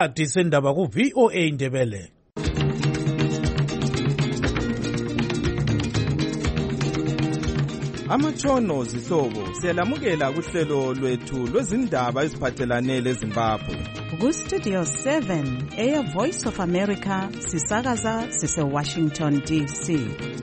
Adisendaba ku VOA Indebele. Amatshono zihlobo siyalamukela kuhlelo lwethu lwezindaba eziphathelane leZimbabwe. Ku Studio 7 Air Voice of America sisakaza sise Washington DC.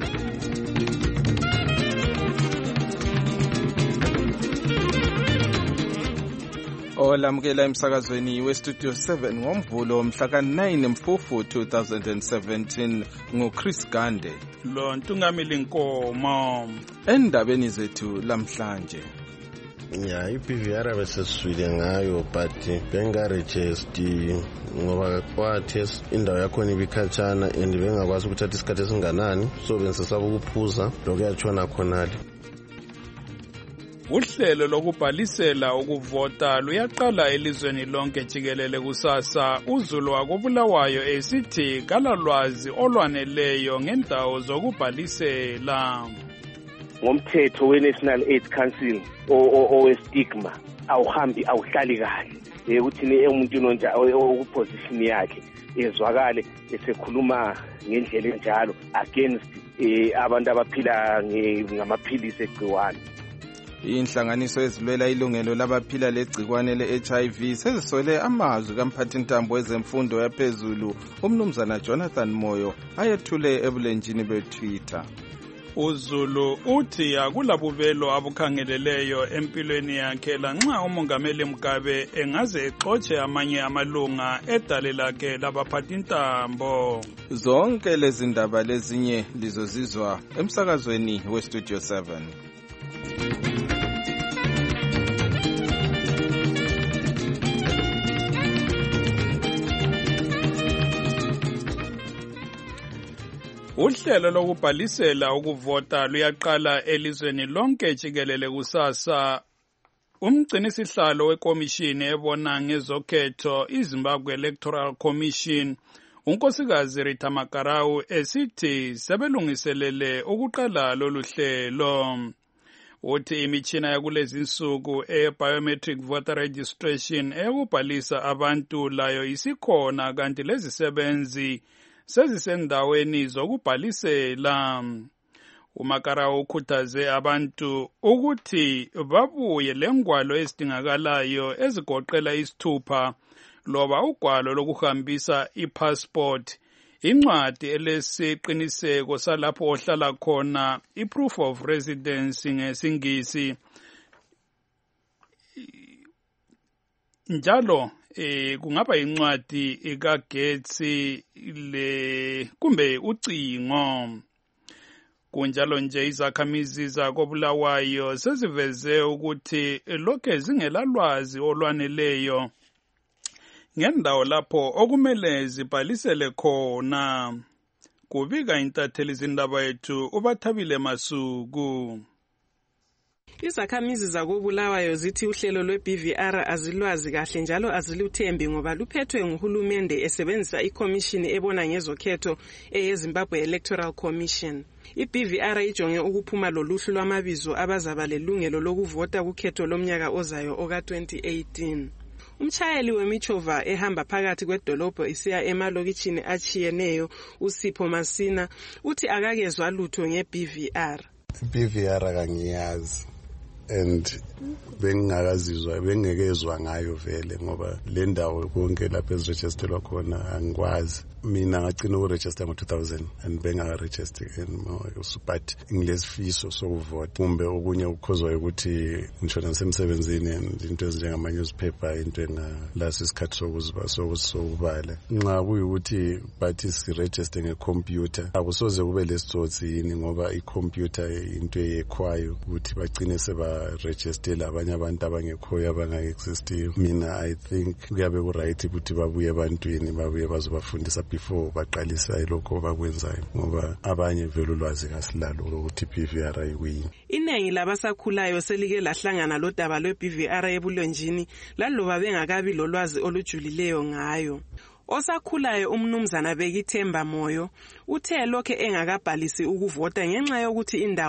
Olamukela emsakazweni weStudio 7 ngoMvulo mhla ka-9 Mfumfu 2017 nguChris Gande. Lo Ntungamili Nkomo. Endabeni zethu lamhlanje. Ya iPVR beseswile ngayo but bengaregister ngoba kwathi indawo yakhona ibikhatshana and bengakwazi ukuthatha isikhathi esinganani so bensesaba ukuphuza lokuyatshona khonali. Uhlelo lokubhalisela ukuvota luyaqala elizweni lonke jikelele kusasa. uZulu wakobulawayo esithi kalalwazi olwaneleyo ngendawo zokubhalisela. Ngomthetho weNational AIDS Council owestigma awuhambi awuhlali kahle ukuthi umuntu nonja okuposition yakhe ezwakale esekhuluma ngendlela enjalo against abantu abaphila ngamaphilisi egciwane. Inhlanganiso ezilwela ilungelo labaphila legcikwane le-HIV sezisole amazwi kamphathintambo wezemfundo yaphezulu umnumzana Jonathan Moyo ayethule ebulenjini beTwitter. uZulu uthi akulabubelo abukhangeleleyo empilweni yakhe lanxa umongameli Mugabe engaze exotshe amanye amalunga edale lakhe labaphathintambo. Zonke lezi ndaba lezinye lizozizwa emsakazweni weStudio 7. Uhlelo lokubhalisela ukuvota luyaqala elizweni lonke jikelele kusasa. Umgcinisihlalo wekomishini ebona ngezokhetho iZimbabwe Electoral Commission unkosikazi Rita Makarau esithi sebelungiselele ukuqala lolu hlelo. Uthi imitshina yakulezi insuku biometric voter registration eyokubhalisa abantu layo isikhona kanti lezisebenzi sezisendaweni zokubhalisela. uMakarau ukhuthaze abantu ukuthi babuye lengwalo ezidingakalayo ezigoqela isithupha loba ugwalo lokuhambisa ipassport, incwadi elesiqiniseko salapho ohlala khona, iproof of residence ngesingisi, njalo kungaba incwadi kagetsi kumbe ucingo. Kunjalo nje izakhamizi zakobulawayo seziveze ukuthi lokhe zingelalwazi olwaneleyo ngendawo lapho okumele zibhalisele khona. Kubika intatheli zindaba yethu uBathabile Masuku. Izakhamizi zakobulawayo zithi uhlelo lweBVR azilwazi kahle njalo aziluthembi ngoba luphethwe nguhulumende esebenzisa ikomishini ebona ngezokhetho eyeZimbabwe Electoral Commission. iBVR ijonge ukuphuma loluhlu lwamabizo abazaba lelungelo lokuvota kukhetho lomnyaka ozayo oka-2018. Umshayeli wemichova ehamba phakathi kwedolobho isiya emalokitshini achiyeneyo uSipho Masina uthi akakezwa lutho ngeBVR. iBVR kangiyazi and bengekezwa ngayo vele ngoba le ndawo konke lapho eziregisterwa khona angikwazi. Mina ngagcina ukuregister ngo-2000 and bengaregister but ngilesifiso sokuvota kumbe okunye ukukhozwa ukuthi ngishona semsebenzini and into ezinjengama-newspaper into engalasi isikhathi sokubala. Nxa kuyukuthi bathi siregister ngecomputer akusoze kube lesitsotsi yini ngoba icomputer into eyekhwayo ukuthi bagcine sebaregistela abanye abantu abangekhoyo abanga-existiyo. Mina I think kuyabe kuright ukuthi babuye ebantwini babuye bazobafundisa before baqalisa lokho bakwenzayo ngoba abanye vele ulwazi kasilalo ukuthi iBVR ayikuyini. Inengi labasakhulayo selike lahlangana lodaba lweBVR ebulonjini laloba bengakabi lolwazi olujulileyo ngayo. Osakhulayo umnumzana Bekithemba Moyo uthe lokho engakabhalisi ukuvota ngenxa yokuthi indawo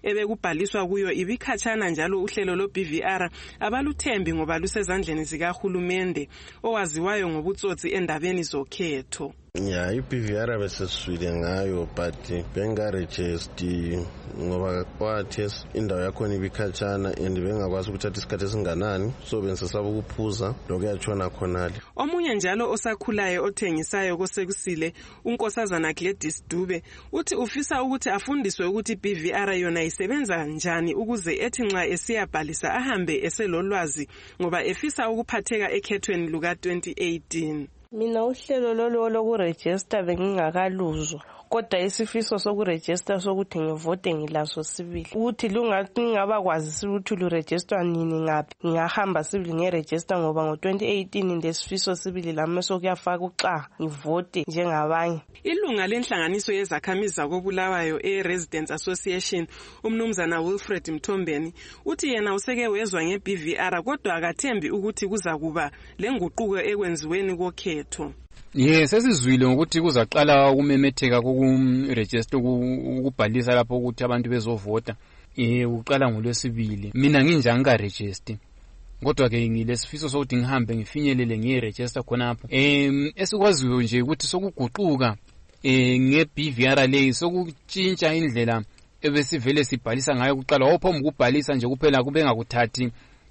ebekubhaliswa kuyo ibikhatshana njalo uhlelo lo BVR abaluthembi ngoba lusezandleni zikahulumende owaziwayo ngobutsotsi endabeni zokhetho. Ya iBVR beseswile ngayo but bengarejesti ngoba kwathi indawo yakhona ibikhatshana and bengakwazi ukuthatha isikhathi esinganani so bensesaba ukuphuza lokuyatshona khonale. Omunye njalo osakhulayo othengisayo kosekusile unkosazana Gladys Dube uthi ufisa ukuthi afundiswe ukuthi BVR yona isebenza njani ukuze ethi nxa esiyabhalisa ahambe eselolwazi ngoba efisa ukuphatheka ekhethweni luka 2018. Mina uhlelo lolo lokuregister bengingakaluzwa kodwa isifiso sokuregister sokuthi ngivote ngilaso sibili ukuthi ngingabakwazi ukuthi luregister nini ngaphi ngingahamba sibili ngeregister ngoba ngo2018 ndesifiso sibili lami sokuyafaka uxa ngivote njengabanye. Ilunga lenhlanganiso yezakhamizi zakobulawayo Residents Association umnumzana Wilfred Mthombeni uthi yena useke wezwa ngeBVR kodwa akathembi ukuthi kuzakuba lenguquko ekwenziweni kokhetho. Sesizwile ukuthi kuzaqala ukumemetheka kokuregister ukubhalisa lapho ukuthi abantu bezovota uqala ngoLwesibili. Mina nginjani ka register kodwa ke ngilesifiso sokuthi ngihambe ngifinyelele ngeregister khonapho. Esikwaziyo nje ukuthi sokuguquka ngeBVR leyi sokutshintsha indlela ebesivele sibhalisa ngayo kuqala ophoma ukubhalisa nje kuphela kube ngakuthathi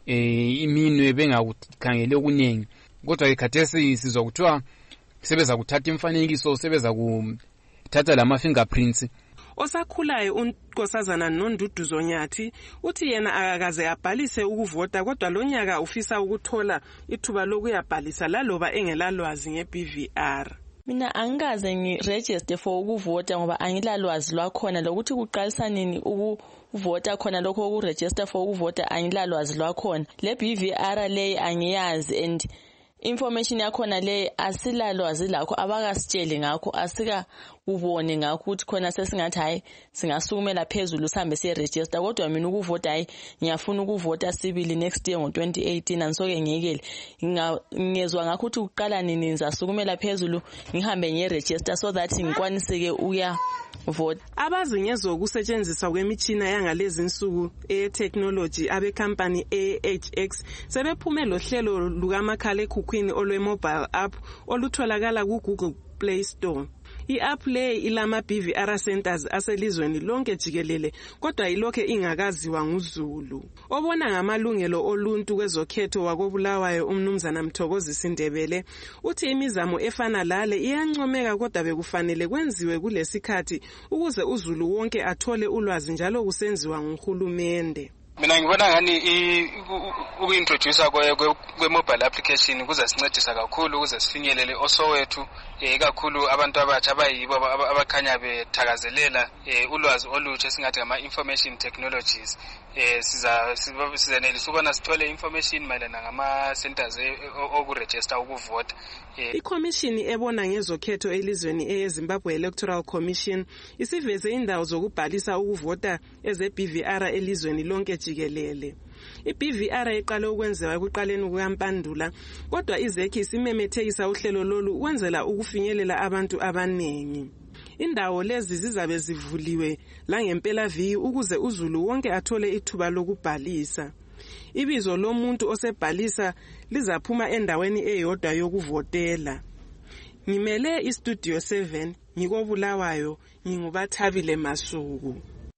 iminwe bengakukhangele okunengi kodwa ikhathesi sizwa kuthiwa sebeza kuthatha imfanekiso sebeza kuthatha lama fingerprints. Osakhulayo unkosazana Nonduduzo Nyathi uthi yena akakaze abhalise ukuvota kodwa lonyaka ufisa ukuthola ithuba lokuyabhalisa laloba engelalwazi ngeBVR. Mina angikaze ngiregister for ukuvota ngoba angilalwazi lwakhona lokuthi kuqalisa nini ukuvota khona lokho ukuregister for ukuvota angilalwazi lwakhona. Le BVR leyi angiyazi and information yakhona le asilalwazi lakho abakasitshele ngakho asika ubone ngakho ukuthi khona sesingathi hayi singasukumela phezulu sihambe siregister kodwa mina ukuvota hayi ngiyafuna ukuvota sibili next year ngo2018 ansoke ngiyekele ngezwe ngakho ukuthi uqala nini ngizasukumela phezulu ngihambe ngiregister so that ngikwaniseke uya vote. Abazi ngezokusetshenziswa kwemitshina yangalezi insuku technology abe company AHX sebephume lohlelo lukamakhala ekhukhwini olwe mobile app olutholakala ku Google Play Store. I-app le ilama BVR centers aselizweni lonke jikelele kodwa ilokhe ingakaziwa nguZulu. Obona ngamalungelo oluntu kwezokhetho wakobulawayo umnumzana Mthokozisi Ndebele uthi imizamo efana lale iyancomeka kodwa bekufanele kwenziwe kulesikhathi ukuze uZulu wonke athole ulwazi njalo kusenziwa nguhulumende. Mina ngibona ngani ukuintroduce kwe-mobile application kuzasincedisa kakhulu ukuze sifinyelele osowethu kakhulu abantu abatsha abayibo abakhanya bethakazelela ulwazi olutsha esingathi ngama-information technologies. Sizanelisa ukubona sithole information mayelana ngama-centers okuregister ukuvota. Ikhomishini ebona ngezokhetho elizweni eyeZimbabwe Electoral Commission isiveze indawo zokubhalisa ukuvota ezeBVR elizweni lonke jikelele. IBVR iqale ukwenziwa ekuqaleni kukaMpandula kodwa izekhi isimemethekisa uhlelo lolu ukwenzela ukufinyelela abantu abanengi. Indawo lezi zizabe zivuliwe la ngempela viki ukuze uZulu wonke athole ithuba lokubhalisa. Ibizo lomuntu osebhalisa lizaphuma endaweni eyodwa yokuvotela. Ngimele iStudio 7 ngikobulawayo ngingubathabile Masuku.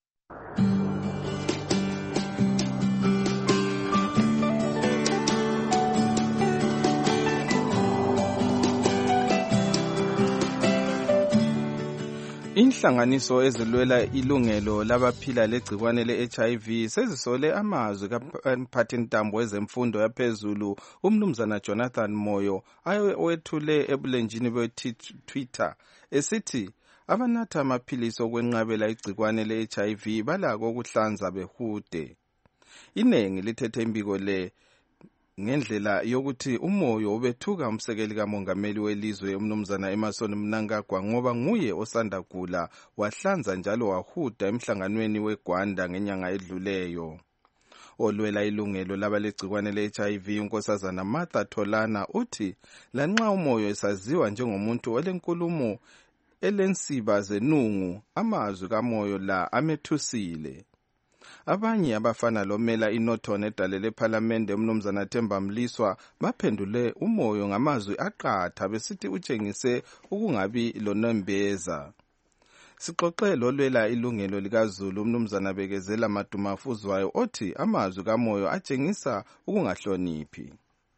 Inhlanganiso ezilwela ilungelo labaphila legcikwane le-HIV sezisole amazwi kamphathintambo wezemfundo yaphezulu umnumzana Jonathan Moyo ayewethule ebulenjini be-Twitter esithi abanatha amaphilisi okwenqabela igcikwane le-HIV balako ukuhlanza behude. Inengi lithethe imbiko le ngendlela yokuthi uMoyo ubethuka umsekeli kamongameli welizwe umnumzana Emmerson Mnangagwa ngoba nguye osanda kula wahlanza njalo wahuda emhlanganweni weGwanda ngenyanga edluleyo. Olwela ilungelo labalegcikwane le-HIV unkosazana Martha Tholana uthi lanxa uMoyo esaziwa njengomuntu olenkulumo elensiba zenungu amazwi kaMoyo la amethusile. Abanye abafana lomela iNorton edalele ePhalamende umnumzana Themba Mliswa baphendule umoyo ngamazwi aqatha besithi utshengise ukungabi lonembeza. Sixoxe lolwela ilungelo likaZulu umnumzana Bekezela Madumafuzwayo othi amazwi kamoyo atshengisa ukungahloniphi.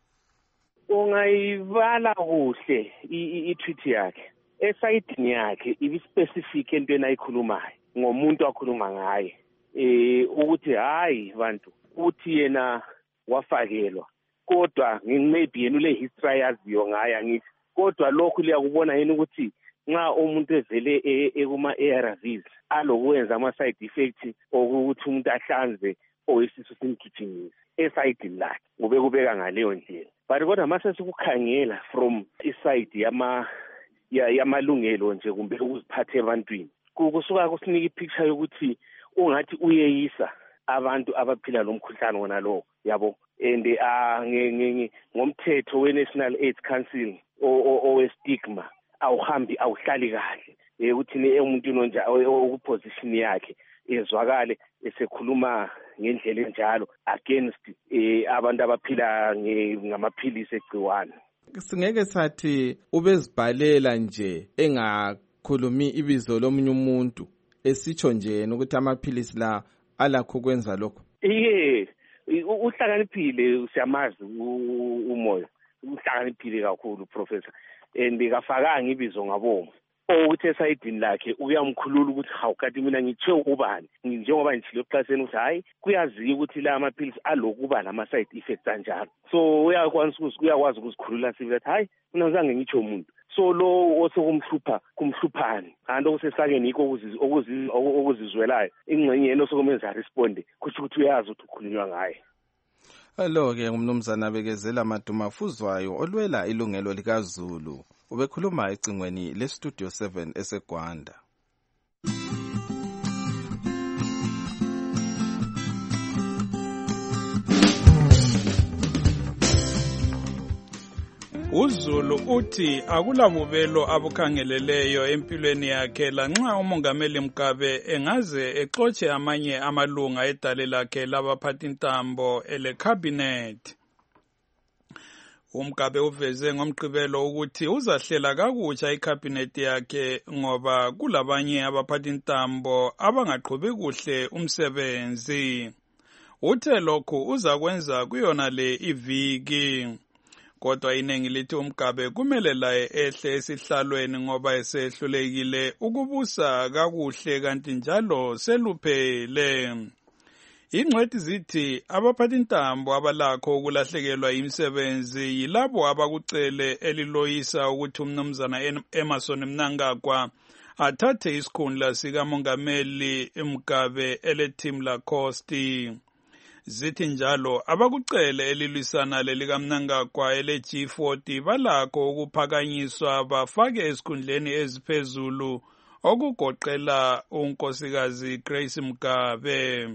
Ungayibala kuhle i-tweet yakhe esayidini yakhe ibi-specific entweni ayikhulumayo ngomuntu akhuluma ngaye ukuthi hayi bantu uthi yena wafakelwa kodwa maybe yena ule history yaziyo ngaye angithi kodwa lokhu liyakubona yena ukuthi nxa umuntu evele ekuma-ARVs alokwenza ama-side effects okuthi umuntu ahlanze oyisisu simgijimise esayidini lakhe ubekubeka ngaleyo ndlela. But kodwa mase sikukhangela from iside yamalungelo nje kumbe ukuziphatha ebantwini kusuka kusinika ipicture yokuthi ungathi uyeyisa abantu abaphila lomkhuhlane wona lo yabo and ngomthetho we-National AIDS Council owe-stigma awuhambi awuhlali kahle ukuthi emuntwini onje okuposition yakhe ezwakale esekhuluma ngendlela enjalo against abantu abaphila ngamaphilisi egciwane. Singeke sathi ubezibhalela nje engakhulumi ibizo lomunye umuntu esitsho nje ukuthi amaphilisi la alakho kwenza lokho. Uhlakaniphile siyamazi umoyo uhlakaniphile kakhulu professor and kafakanga ibizo ngabomo ukuthi esayidini lakhe uyamkhulula ukuthi hawu kanti mina ngithe ubani njengoba ngithile eXhaseni ukuthi hayi kuyaziwa ukuthi la amaphilisi alokuba nama side effects kanjalo so uyakwazi ukuzikhulula sibe ukuthi hayi mina ngizange ngitsho umuntu so lo osokumhlupha kumhluphani kanti okusesakeni yikho okuzizwelayo ingxenye yena osokumenza responde kusho ukuthi uyazi ukuthi ukhulunywa ngaye. Hello-ke umnumzana Bekezela Madumafuzwayo olwela ilungelo likaZulu ubekhuluma ecingweni leStudio 7 eseGwanda. uZulu uthi akulabubelo abukhangeleleyo empilweni yakhe lanxa umongameli Mugabe engaze exotshe amanye amalunga edale lakhe labaphathintambo ele-cabinet. uMgabe uveze ngomgqibelo ukuthi uzahlela kakutsha icabinet yakhe ngoba kulabanye abaphathintambo abangaqhubi kuhle umsebenzi. Uthe lokhu uzakwenza kuyona le iviki. Kodwa iningi lithi uMgabe kumele laye ehle esihlalweni ngoba esehlulekile ukubusa kakuhle kanti njalo seluphele. Ingcwethi zithi abaphathintambo abalakho ukulahlekelwa imisebenzi yilabo abakucele eliloyisa ukuthi umnumzana Emmerson Mnangagwa athathe isikhundla sikamongameli Mugabe ele-Team Lacoste. Zithi njalo abakucele elilwisana lelikaMnangagwa ele-G40 balakho ukuphakanyiswa bafake esikhundleni eziphezulu okugoqela unkosikazi Grace Mugabe.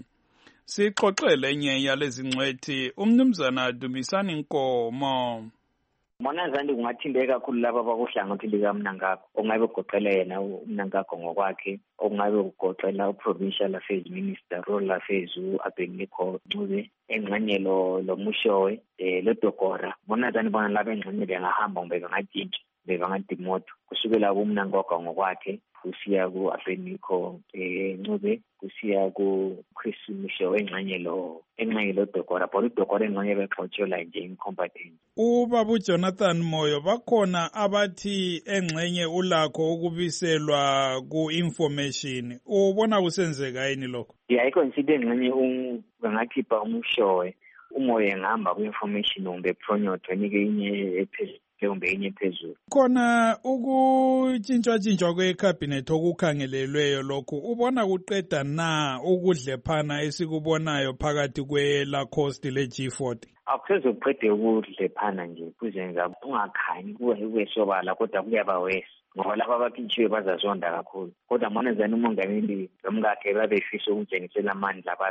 Sixoxele enye yalezi ngcwethi umnumzana Dumisani Nkomo. Mona zandi kungathindeka kakhulu laba abakuhlangothi likaMnangagwa ongabe ugoqela yena uMnangagwa ngokwakhe ongabe ugoqela uprovincial affairs minister rural affairs uAbeniko Ncube engxenye lo Mushowe lo Dokora mona zandi bona laba engxenye bengahamba ngobe bangatshintsha bebangadimoto kusukela kuMnangagwa ngokwakhe kusiya kuAbeniko Ncube kusiya kuChris Mushowe engxenye lo Dokora but uDokora engxenye bexotshelwa nje incompetent. Ubaba Jonathan Moyo bakhona abathi engxenye ulakho ukubiselwa ku-information. Ubona kusenzeka yini lokho? Ayikho nsibe engxenye bangakhipha uMshowe umoya engahamba ku-information umbe pronyoto enike inye ephezulu kumbe inye phezulu. Khona ukutshintshwa kwecabinet okukhangelelweyo lokhu ubona kuqeda na ukudlephana esikubonayo phakathi kwe-Lacoste le-G40? Akusezo kuqede ukudlephana nje kuzenza ungakhanyi kuwesobala kodwa kuyaba wesi ngoba laba abaphintshiwe bazazonda kakhulu kodwa manje umongameli lomkakhe babefisa ukutshengisela amandla abalawo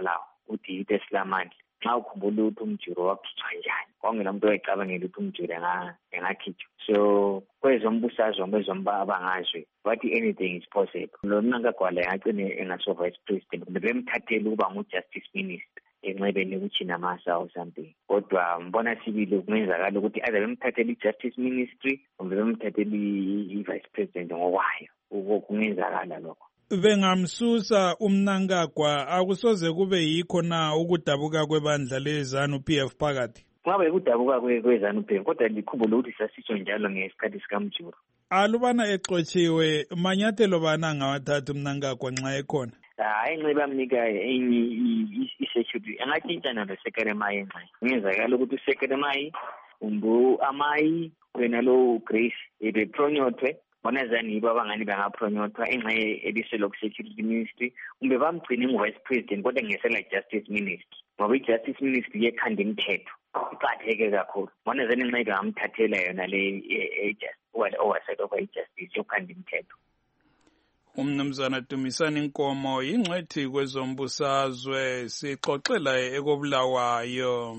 uthi yitho esilamandla. Xa ukhumbula ukuthi umjuro wakhitshwa njani, kwangena umuntu owayecabangela ukuthi umjuro engakhitshwa. So kwezombusazwe abangazwe bathi anything is possible. Lo Mnangagwa engagcine engaso-vice president, kumbe bemthathele ukuba ngu-justice minister enxebeni ukuthi namasa or something. Kodwa mbona sibili kungenzakala ukuthi aze bemthathele i-justice ministry kumbe bemthathele i-vice president ngokwayo. Kungenzakala lokho. Bengamsusa uMnangagwa akusoze kube yikho na ukudabuka kwebandla leZANU-PF phakathi? Kungaba ukudabuka kweZANU-PF, kodwa likhumbule ukuthi sasitsho njalo ngesikhathi sikamjuro. Alubana exotshiwe manyathelo bana ngawathatha uMnangagwa nxa ekhona? Hayi, nxiba amnika enye i-security engatshintshana noSekere Mayi nxa kungenzakala ukuthi uSekere Mayi amayi wena lo Grace ebepronyotwe bona zani yibo abangani bangapronyotwa enxa ediselwa ku-security ministry kumbe bamgcine ngu-vice president kodwa ngesela justice ministry ngoba i-justice ministry yekhanda imithetho iqatheke kakhulu. Bona zani enxa bangamthathela yona le oversight of i-justice yokhanda imithetho. Umnumzana Dumisani Nkomo yingcwethi kwezombusazwe sixoxela ekobulawayo.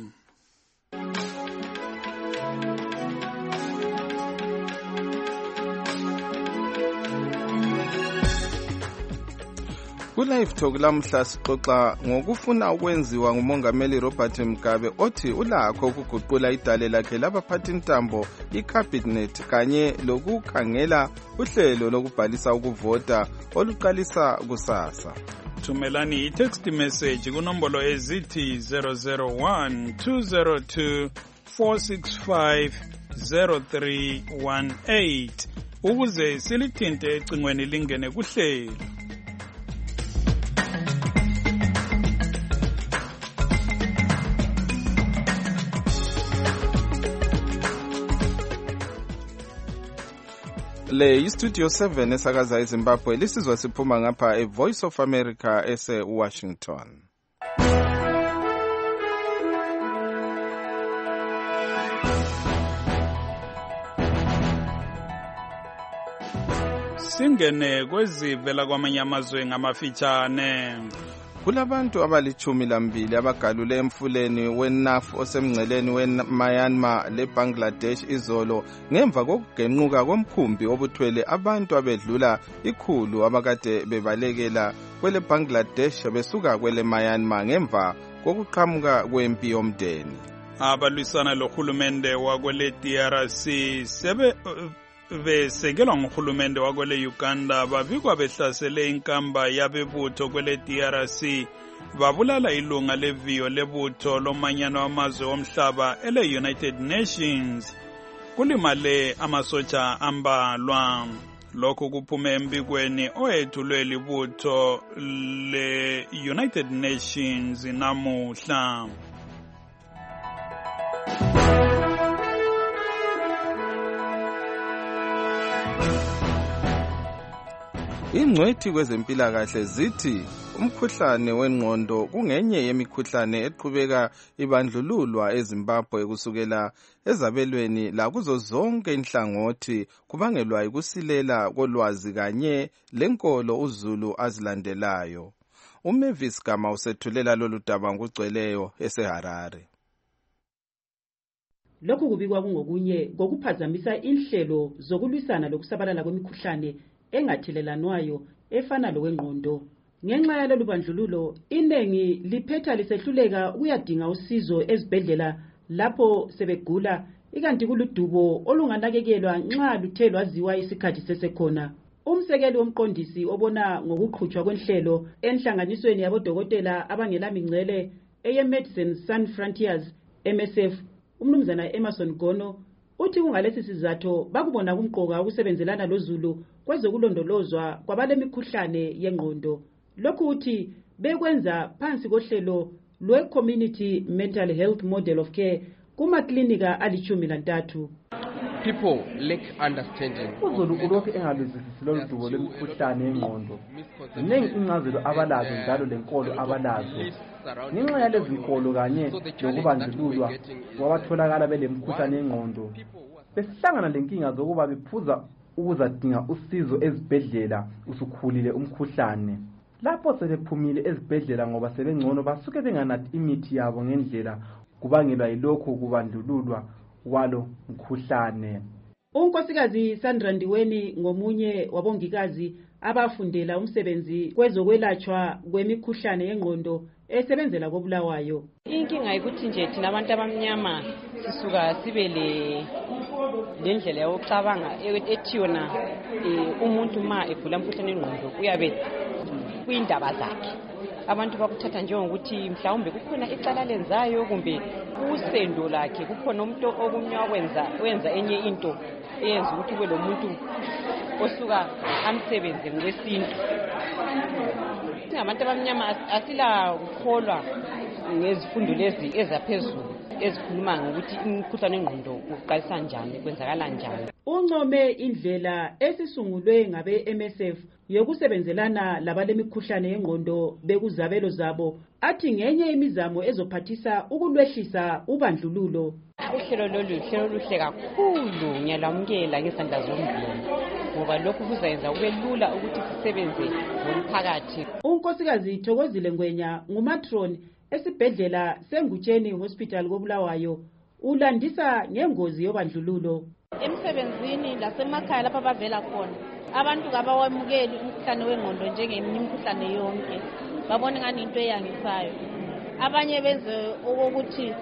Ku-Live Talk lamhla sixoxa ngokufuna ukwenziwa ngumongameli Robert Mugabe othi ulakho ukuguqula idale lakhe labaphathintambo i-cabinet kanye lokukhangela uhlelo lokubhalisa ukuvota oluqalisa kusasa. Thumelani i-text message kunombolo ezithi 001-202-465-0318 ukuze silithinte ecingweni lingene kuhlelo. Le iStudio 7 esakaza eZimbabwe lisizwa siphuma ngapha eVoice of America ese-Washington. Singene kwezivela kwamanye amazwe ngamafitshane. Kulabantu abali-12 abagalule emfuleni weNaf osemngceleni weMyanmar leBangladesh izolo ngemva kokugenquka komkhumbi obuthwele abantu abedlula 100 abakade bebalekela kwele Bangladesh besuka kwele Myanmar ngemva kokuqhamuka kwempi yomndeni. Abalwisana lohulumende wakwele DRC besekelwa nguhulumende wakwele Uganda babikwa behlasele inkamba yabebutho kwele DRC babulala ilunga leviyo lebutho lomanyano wamazwe omhlaba ele-United Nations kulimale amasotsha ambalwa. Lokhu kuphume embikweni oyethulwe libutho le-United Nations namuhla. Ingcwethi kwezempilakahle zithi umkhuhlane wengqondo kungenye yemikhuhlane eqhubeka ibandlululwa eZimbabwe kusukela ezabelweni lakuzo zonke inhlangothi kubangelwa ukusilela kolwazi kanye lenkolo uZulu azilandelayo. uMavis Gama usethulela lolu daba ngokugcweleyo eseHarare. Lokhu kubikwa kungokunye kokuphazamisa inhlelo zokulwisana lokusabalala kwemikhuhlane engathelelanwayo efana lokwengqondo. Ngenxa yalolu bandlululo inengi liphetha lisehluleka ukuyadinga usizo ezibhedlela lapho sebegula ikanti kuludubo olunganakekelwa nxa luthe lwaziwa isikhathi sesekhona. Umsekeli womqondisi obona ngokuqhutshwa kwenhlelo enhlanganisweni yabodokotela abangela mingcele eye-Medicine Sans Frontiers MSF umnumzana Emerson Gono uthi kungalesi sizatho bakubona kumqoka ukusebenzelana loZulu kwezokulondolozwa kwabalemikhuhlane yengqondo. Lokhu uthi bekwenza phansi kohlelo lwe-Community Mental Health Model of Care kumaklinika ali-13. People lack understanding. uZulu ulokhu engaluzwisisi lolu dubo lwemikhuhlane yengqondo. Ziningi incazelo abalazo njalo lenkolo abalazo. Ngenxa yalezi nkolo kanye nokubandlululwa kwabatholakala belemikhuhlane yengqondo besihlangana lenkinga zokuba bephuza ukuzadinga usizo ezibhedlela usukhulile umkhuhlane. lapho sebephumile ezibhedlela ngoba sebengcono basuke benganathi imithi yabo ngendlela kubangelwa yilokho kubandlululwa kwalo mkhuhlane. Unkosikazi Sandra Ndiweni ngomunye wabongikazi abafundela umsebenzi kwezokwelatshwa kwemikhuhlane yengqondo esebenzela koBulawayo. Inkinga ukuthi nje thina abantu abamnyama sisuka sibe lendlela yokucabanga ethiyona umuntu ma egula umkhuhlane wengqondo uyabe kuyindaba zakhe. Abantu bakuthatha njengokuthi mhlawumbe kukhona icala lenzayo kumbe usendo lakhe kukhona umuntu okumnywa wenza enye into eyenza ukuthi kube lo muntu osuka amsebenze ngokwesintu. Abantu abamnyama asila ukholwa ngezifundo lezi ezaphezulu ezikhuluma ngokuthi imikhuhlane wengqondo uqalisa njani kwenzakala njani. Uncome indlela esisungulwe ngabe MSF yokusebenzelana labalemikhuhlane yengqondo bekuzabelo zabo athi ngenye imizamo ezophathisa ukulwehlisa ubandlululo. Uhlelo luhle kakhulu ngiyalamukela ngesandla zombili ngoba lokhu kuzayenza kube lula ukuthi sisebenze nomphakathi. Unkosikazi Thokozile Ngwenya ngumatron esibhedlela seNgutsheni Hospital koBulawayo ulandisa ngengozi yobandlululo. Emsebenzini lasemakhaya lapha bavela khona abantu kabawamukeli umkhuhlane wengqondo njengeminye imikhuhlane yonke, babona ngani into eyangisayo. Abanye benze ukuthi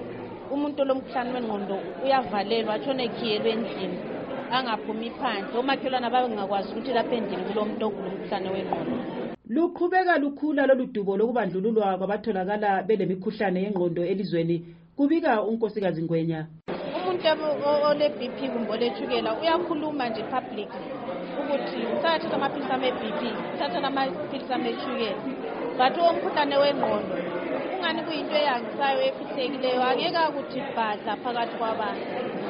umuntu lomkhuhlane wengqondo uyavalelwa atshone ekhiyelwe endlini angaphumi phandle, omakhelwane abangakwazi ukuthi lapha endlini kulomuntu ogulomkhuhlane wengqondo. Luqhubeka lukhula lolu dubo lokubandlululwa kwabatholakala belemikhuhlane yengqondo elizweni, kubika unkosikazi Ngwenya. Umuntu ole BP kumbe olethukela uyakhuluma nje public ukuthi uthatha amaphilisi ame-BP, uthatha amaphilisi amethukela, but umkhuhlane wengqondo ungani kuyinto eyangisayo efithekileyo, angeke akuthi bhadla phakathi kwabantu.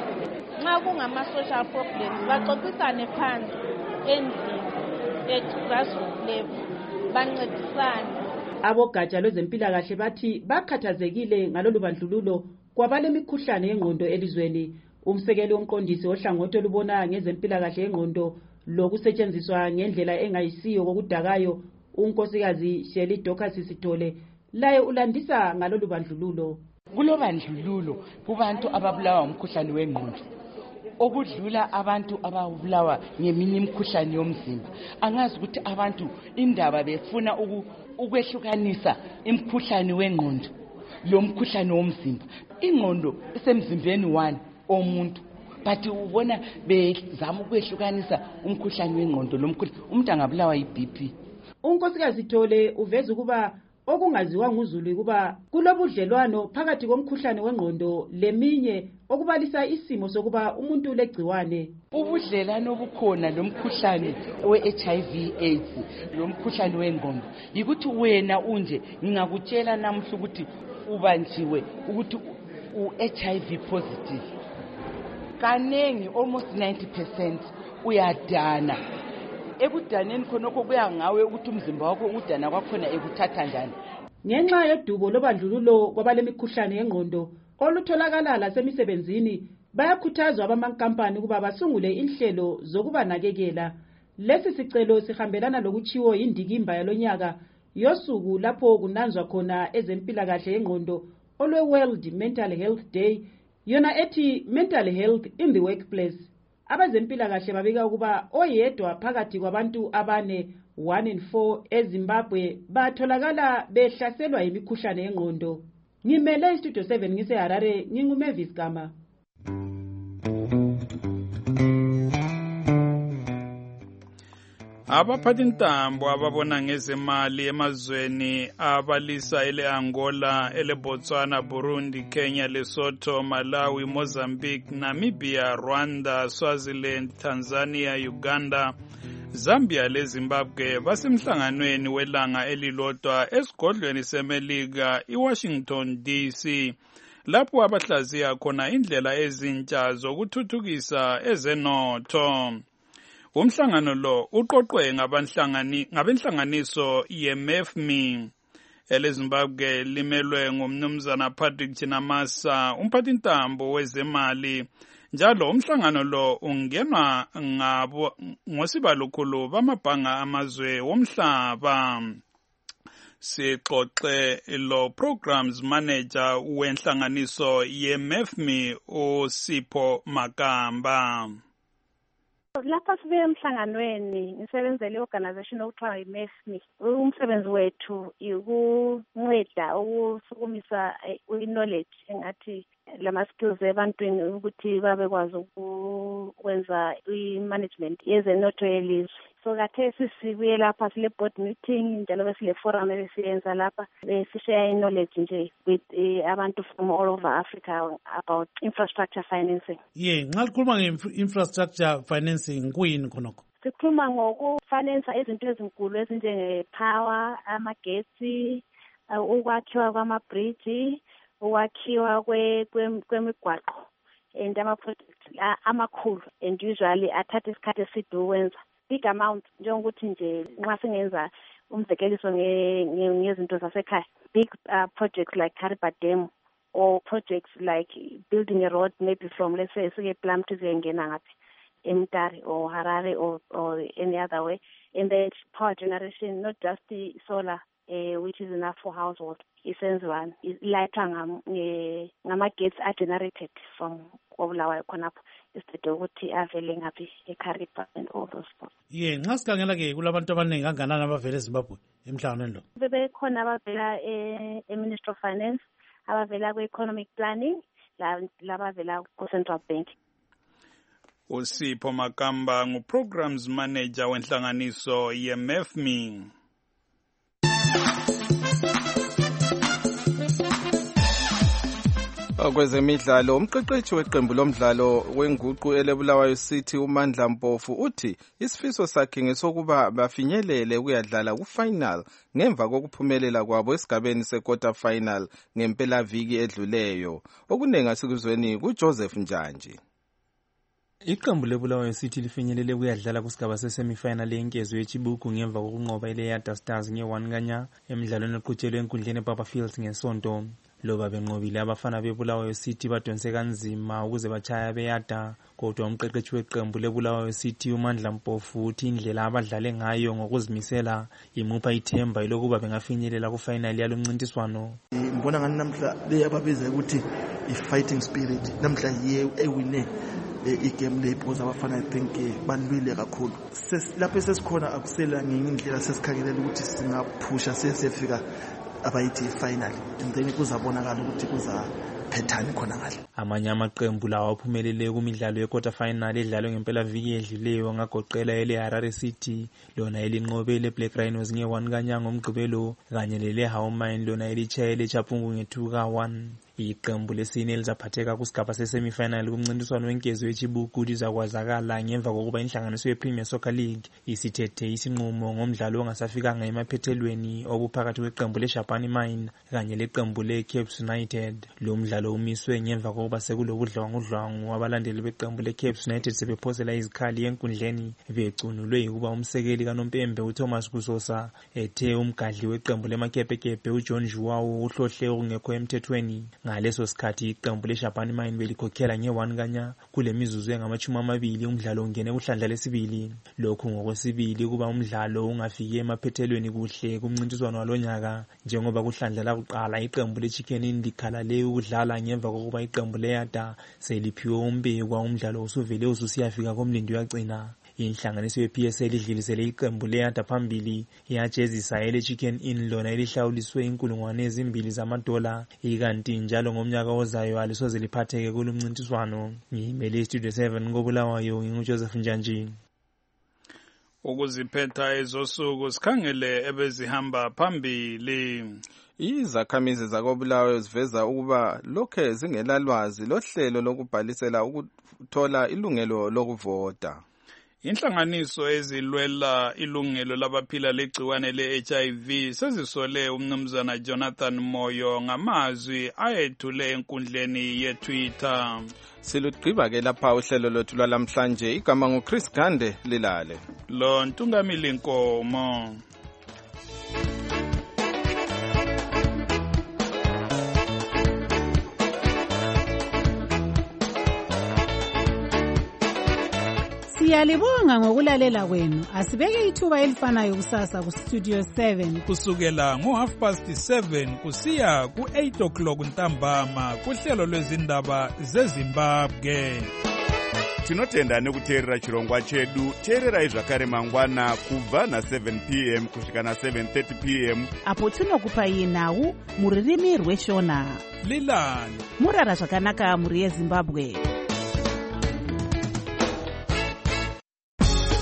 Nxa kungama-social problems baxoxisane phansi endlini at grassroots level bancedisane. Abogatsha lwezempilakahle bathi bakhathazekile ngalolu bandlululo kwabalemikhuhlane yengqondo elizweni. Umsekeli womqondisi ohlangothi olubona ngezempilakahle yengqondo lokusetshenziswa ngendlela engayisiyo kokudakayo unkosikazi Shirley Dorcas Sithole laye ulandisa ngalolu bandlululo. Kulobandlululo kubantu ababulawa umkhuhlane wengqondo okudlula abantu ababulawa ngeminye imikhuhlane yomzimba. Angazi ukuthi abantu indaba befuna ukwehlukanisa imikhuhlane wengqondo lo mkhuhlane womzimba. Ingqondo isemzimbeni one omuntu, but ubona bezama ukwehlukanisa umkhuhlane wengqondo lo mkhuhlane umuntu angabulawa yiBP. Unkosikazi Sithole uveza ukuba okungaziwa nguZulu kuba kulobudlelwano phakathi komkhuhlane wengqondo leminye okubalisa isimo sokuba umuntu ulegciwane. Ubudlelwano obukhona lomkhuhlane we-HIV AIDS lomkhuhlane wengqondo yikuthi wena unje ngingakutshela namuhla ukuthi ubanjiwe ukuthi u-HIV positive, kanengi almost 90% uyadana. Ekudaneni khonokho kuya ngawe ukuthi umzimba wakho udana kwakhona ekuthatha njani. Ngenxa yodubo lobandlululo kwabalemikhuhlane yengqondo olutholakala lasemisebenzini bayakhuthazwa abamankampani ukuba basungule inhlelo zokubanakekela. Lesi sicelo sihambelana lokutshiwo yindikimba yalonyaka yosuku lapho kunanzwa khona ezempilakahle yengqondo olwe World Mental Health Day, yona ethi Mental Health in the Workplace. Abezempilakahle babika ukuba oyedwa phakathi kwabantu abane 1 in 4 eZimbabwe batholakala behlaselwa yimikhuhlane yengqondo. Ngimele istudio 7 ngiseHarare, nginguMavis Gama. Abaphathintambo ababona ngezemali emazweni abalisa ele-Angola, ele-Botswana, Burundi, Kenya, Lesotho, Malawi, Mozambique, Namibia, Rwanda, Swaziland, Tanzania, Uganda, Zambia leZimbabwe basemhlanganweni welanga elilodwa esigodlweni seMelika iWashington DC lapho abahlaziya khona indlela ezintsha zokuthuthukisa ezenotho. Umhlangano lo uqoqwe ngabenhlanganiso ye-MEFMI eleZimbabwe limelwe ngumnumzana Patrick Chinamasa, umphathintambo wezemali. Njalo umhlangano lo ungenwa ngosibalukhulu bamabhanga amazwe womhlaba. sixoxe lo programs manager wenhlanganiso ye-MEFMI uSipho Makamba. Lapha sibe emhlanganweni ngisebenzele i-organization okuthiwa yi-MEFMI. Umsebenzi wethu ukunceda ukusukumisa i-knowledge engathi lama-skills ebantwini ukuthi babekwazi ukwenza i-management yezenotho yelizwe. So kathesi sibuye lapha sile board meeting njalo besile forum ebesiyenza lapha besishare i-knowledge nje with abantu from all over Africa about infrastructure financing. Nxa likhuluma nge-infrastructure financing kuyini khonokho? Sikhuluma ngokufinansa izinto ezinkulu ezinjenge-power, amagetsi, ukwakhiwa kwama-bridge, ukwakhiwa kwemigwaqo and ama-projects amakhulu and usually athatha isikhathi eside ukwenza. Big amount njengokuthi nje nxa singenza umzekeliso ngezinto zasekhaya, big projects like Kariba Dam or projects like building a road maybe from, let's say, suke Plum to ziyengena ngaphi eMtari or Harare or any other way, and then power generation, not just the solar which is enough for household. Isenziwa ilayithwa ngama-gates are-generated from Bulawayo khonapho instead ukuthi avele ngaphi eKariba and all those spots. Nxa sikhangela-ke kulabantu abaningi kanganani abavela eZimbabwe emhlanganweni lo? Bebekhona abavela e-Ministry of Finance, abavela kwe-economic planning, labavela ku-Central Bank. uSipho Makamba ngu-programs manager wenhlanganiso ye-MEFMI. Kwezemidlalo, umqeqeshi weqembu lomdlalo wenguqu eleBulawayo City uMandla Mpofu uthi isifiso sakhe ngesokuba bafinyelele ukuyadlala ku-final ngemva kokuphumelela kwabo esigabeni se-quarter final ngempela viki edluleyo. Okunengi asikuzweni kuJoseph Njanji. Iqembu leBulawayo City lifinyelele kuyadlala kusigaba sesemifinal yenkezo yeChibuku ngemva kokunqoba iLeada Stars nge-1 kanya emidlalweni eqhutshelwe enkundleni ePapa Fields ngesonto. Loba benqobile abafana beBulawayo City badonse kanzima ukuze bachaya beyada, kodwa umqeqeshi weqembu leBulawayo City uMandla Mpofu uthi indlela abadlale ngayo ngokuzimisela imupha ithemba lokuba bengafinyelela ku-final yalo mncintiswano. Ngibona ngani namhla leyababiza ukuthi i-fighting spirit namhla yiye ewine igame le because abafana I think balwile kakhulu. Lapho sesikhona akusela ngendlela sesikhangelela ukuthi singaphusha sesefika abayithi final and then kuzabonakala ukuthi kuzaphethani khona ngale. Amanye amaqembu lawo aphumelele kumidlalo ye-quarter final edlalwe ngempela viki edluleyo ngagoqela ele-Harare City lona elinqobe le-Black Rhinos nge-1 kanya ngomgqibelo kanye lele-Howmine lona elitshayele eChapungu nge-2 ka-1. Iqembu lesine lizaphatheka kusigaba sesemifinal kumncintiswano wenkezo yeChibuku lizakwazakala ngemva kokuba inhlanganiso ye-Premier Soccer League isithethe isinqumo ngomdlalo ongasafikanga emaphethelweni obuphakathi kweqembu le-Shabani Mine kanye leqembu le-Caps United. Lo mdlalo umiswe ngemva kokuba sekulobudlwangudlwangu abalandeli beqembu le-Caps United sebephosela izikhali enkundleni becunulwe yikuba umsekeli kaNompembe uThomas Kusosa ethe umgadli weqembu lemakepekepe uJohn Juwawu uhlohle okungekho emthethweni. Ngaleso sikhathi iqembu leShabani Mine belikhokhela nge-1 kanya kule mizuzu engama-20 umdlalo ungene kuhlandla lesibili. Lokhu ngokwesibili kuba umdlalo ungafiki emaphethelweni kuhle kumncintiswano walonyaka njengoba kuhlandla lakuqala iqembu leChicken Inn likhalale ukudlala ngemva kokuba iqembu leYada seliphiwe umbekwa umdlalo usuvele ususiyafika komlindi uyagcina. Inhlanganiso ye-PSL idlulisele iqembu leYada phambili yajezisa ele-Chicken Inn lona elihlawuliswe $2,000 zamadola ikanti njalo ngomnyaka ozayo alisoze liphatheke kulumncintiswano. Ngimele Studio 7 koBulawayo nginguJoseph Njanji. Ukuziphetha ezosuku sikhangele ebezihamba phambili. Izakhamizi zakoBulawayo ziveza ukuba lokhe zingelalwazi lohlelo lokubhalisela ukuthola ilungelo lokuvota. Inhlanganiso ezilwela ilungelo labaphila legciwane le-HIV sezisole umnumzana Jonathan Moyo ngamazwi ayethule enkundleni ye-Twitter. Silugqiba-ke lapha uhlelo lwethu lwalamhlanje. Igama nguChris Gande lilale. Lo Ntungamili Nkomo. Siyalibonga ngokulalela kwenu. Asibeke ithuba elifanayo kusasa ku Studio 7 kusukela ngo7:30 kusiya ku8 ntambama kuhlelo lwezindaba zeZimbabwe. Tinotenda nekuteerera chirongwa chedu. Teererai zvakare mangwana kubva na7 p.m. kusvika na7:30 p.m. apo tinokupai nhau muririmi rweshona. Lilani murara zvakanaka muri yeZimbabwe.